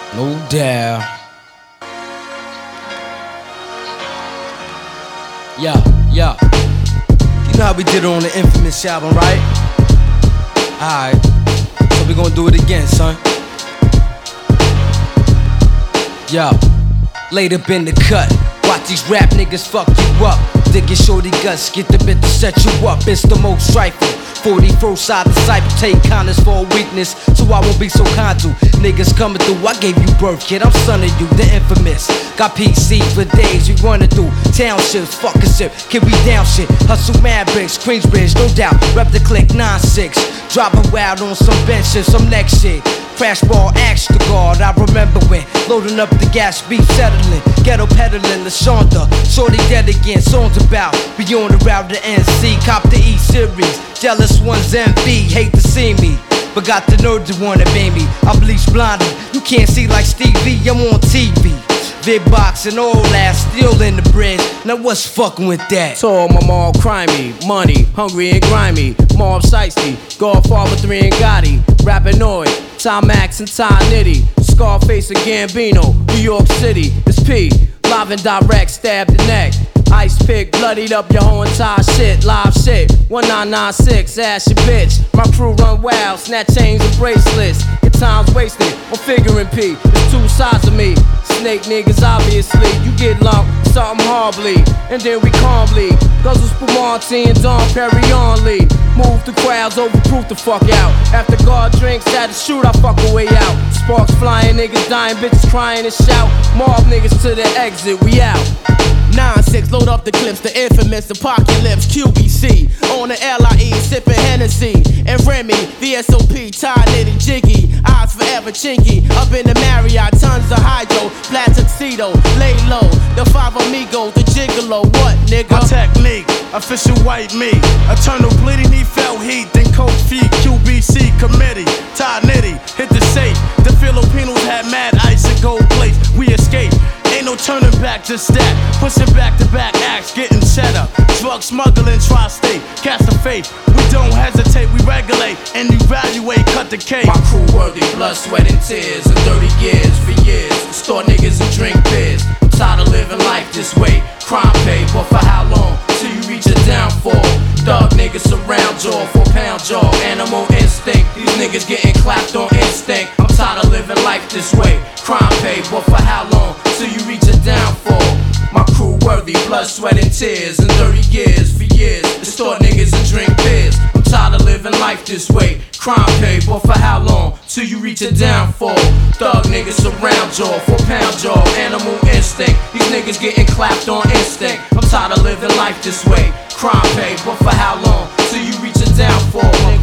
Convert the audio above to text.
No doubt. Yeah. You know how we did it on the Infamous album, right? Alright. So we gonna do it again, son. Yo, laid up in the cut. Watch these rap niggas fuck you up. Dig your shorty guts, get the bit to set you up. It's the most trifling. 41st side disciple, take kindness for a weakness, so I won't be so kind to niggas coming through. I gave you birth, kid, I'm son of you, the infamous. Got PC for days, we running through townships, fuck a sip, kid, we down shit. Hustle mad bricks, Queensbridge, no doubt. Rep the click 9-6, dropping wild on some benches, some next shit. Crash ball, axe to guard. I remember when loading up the gas, beef settling, ghetto peddling, LaShonda, shorty dead again. Songs about be on the route to NC, cop the E series. Jealous ones envy, hate to see me, but got the nerve to wanna be me. I bleach blinded, you can't see like Stevie. I'm on TV. Big box and all that, still in the bridge. Now what's fucking with that? Tall, my mom crimey, money, hungry and grimy. Mob Shiesty, Godfather 3 and Gotti. Rapinoid, Tom Max and Ty Nitty. Scarface and Gambino, New York City. It's P, live and direct, stab the neck. Ice pick, bloodied up your whole entire shit. Live shit, 1996, ass your bitch. My crew run wild, snatch chains and bracelets. Your time's wasted, I'm figuring P. There's two sides of me. Snake niggas, obviously. You get lumped, something horribly, and then we calmly guzzle Spumante and Don Perignon Lee. Move the crowds, overproof the fuck out. After God drinks, had to shoot, I fuck a way out. Sparks flying, niggas dying, bitches crying and shout. Mob niggas to the exit, we out. 9-6, load up the clips, the infamous apocalypse, QBC. On the LIE, sipping Hennessy. And Remy, VSOP, Ty Nitty, Jiggy. Eyes forever chinky. Up in the Marriott, tons of hydro. Flat tuxedo, lay low. The five amigos, the gigolo. What, nigga? My technique, official white meat. Eternal bleeding, he felt heat. Then cold feet, QBC committee. Ty Nitty, hit the safe. The Filipinos had mad ice and gold plates. We escaped. Ain't no turning back, just that. Pushing back-to-back acts, getting cheddar. Drug smuggling, tri-state, cast of faith. We don't hesitate, we regulate and evaluate, cut the cake. My crew worthy, blood, sweat, and tears. And 30 years for years. Store niggas and drink beers. I'm tired of living life this way. Crime pay, but for how long? Till you reach a downfall. Thug niggas surround jaw, 4-pound jaw. Animal instinct, these niggas getting clapped on instinct. I'm tired of living life this way. Crime pay, but for how long? Till you reach a downfall. My crew worthy, blood, sweat, and tears. And 30 years for years. Distort niggas and drink beers. I'm tired of living life this way. Crime pay, but for how long? Till you reach a downfall. Thug niggas surround jaw, 4-pound jaw. Animal instinct, these niggas getting clapped on instinct. I'm tired of living life this way. Crime pay, but for how long? Till you reach a downfall.